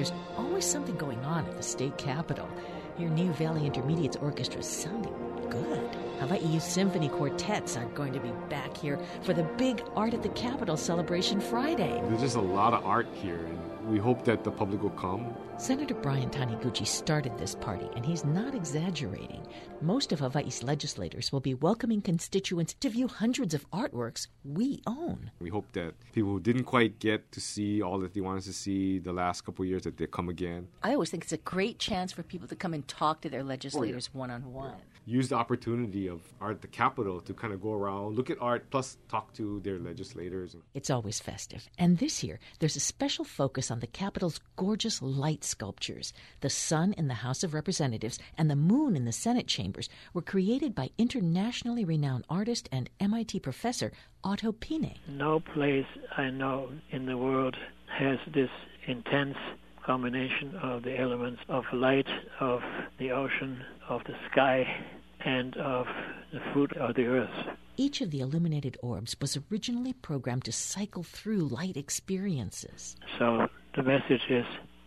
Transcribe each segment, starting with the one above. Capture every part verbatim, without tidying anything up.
there's always something going on at the state capitol. Your new Valley Intermediate's orchestra is sounding good. Hawaii Youth Symphony Quartets are going to be back here for the big Art at the Capitol celebration Friday. There's just a lot of art here, and we hope that the public will come. Senator Brian Taniguchi started this party, and he's not exaggerating. Most of Hawaii's legislators will be welcoming constituents to view hundreds of artworks we own. We hope that people who didn't quite get to see all that they wanted to see the last couple of years, that they come again. I always think it's a great chance for people to come and talk to their legislators oh, yeah. one-on-one. Use the opportunity of Art at the Capitol to kind of go around, look at art, plus talk to their legislators. It's always festive. And this year, there's a special focus on the Capitol's gorgeous light sculptures. The sun in the House of Representatives and the moon in the Senate chambers were created by internationally renowned artist and M I T professor Otto Pine. No place I know in the world has this intense combination of the elements of light, of the ocean, of the sky, and of the fruit of the earth. Each of the illuminated orbs was originally programmed to cycle through light experiences. So the message is,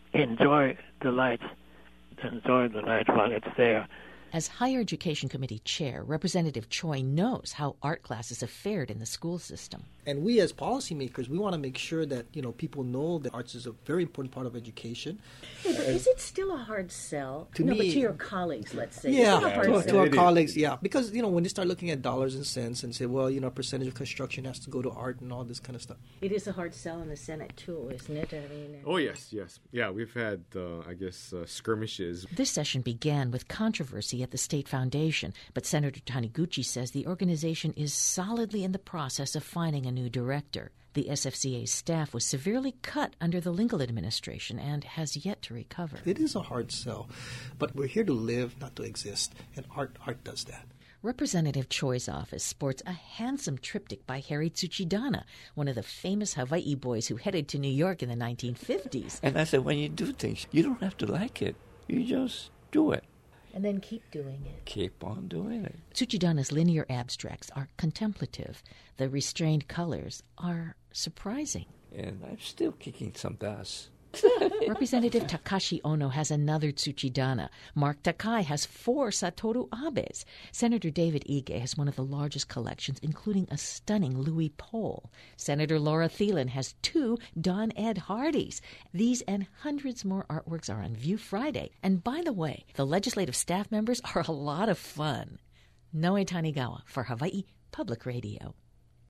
enjoy the light, enjoy the light while it's there. As Higher Education Committee Chair, Representative Choi knows how art classes have fared in the school system. And we as policymakers, we want to make sure that, you know, people know that arts is a very important part of education. Hey, but is it still a hard sell? To no, me, but to your colleagues, let's say. Yeah, is it a hard to, sell? to our colleagues, yeah. Because, you know, when they start looking at dollars and cents and say, well, you know, a percentage of construction has to go to art and all this kind of stuff. It is a hard sell in the Senate, too, isn't it? I mean, oh, yes, yes. Yeah, we've had, uh, I guess, uh, skirmishes. This session began with controversy at the State Foundation, but Senator Taniguchi says the organization is solidly in the process of finding a new director. The S F C A's staff was severely cut under the Lingle administration and has yet to recover. It is a hard sell, but we're here to live, not to exist, and art art does that. Representative Choi's office sports a handsome triptych by Harry Tsuchidana, one of the famous Hawaii boys who headed to New York in the nineteen fifties. And I said, when you do things, you don't have to like it. You just do it. And then keep doing it. Keep on doing it. Tsuchidana's linear abstracts are contemplative. The restrained colors are surprising. And I'm still kicking some ass. Representative Takashi Ono has another Tsuchidana. Mark Takai has four Satoru Abes. Senator David Ige has one of the largest collections, including a stunning Louis Pole. Senator Laura Thielen has two Don Ed Hardys. These and hundreds more artworks are on view Friday. And by the way, the legislative staff members are a lot of fun. Noe Tanigawa for Hawaii Public Radio.